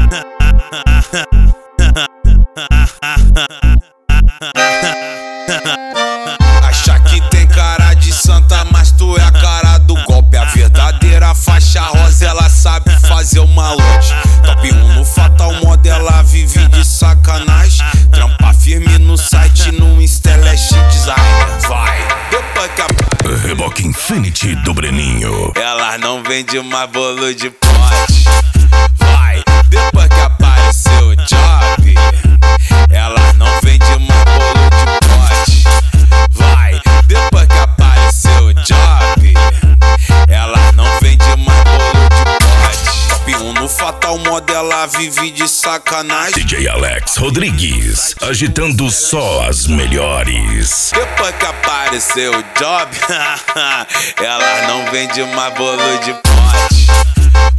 Acha que tem cara de santa, mas tu é a cara do golpe. A verdadeira faixa rosa, ela sabe fazer uma lote. Top 1 no Fatal Model, ela vive de sacanagem. Trampa firme no site, no Instalash Design. Vai, depois que a Reboque Infinity do Breninho. elas não vendem mais bolo de pote. Vai, depois que apareceu o job, elas não vendem mais bolo de pote. Vai, depois que apareceu o job, elas não vendem mais bolo de pote. Top 1 no Fatal Model, ela vive de sacanagem. DJ Alex Rodrigues, agitando só as melhores. Depois que apareceu o job, elas não vendem mais bolo de pote.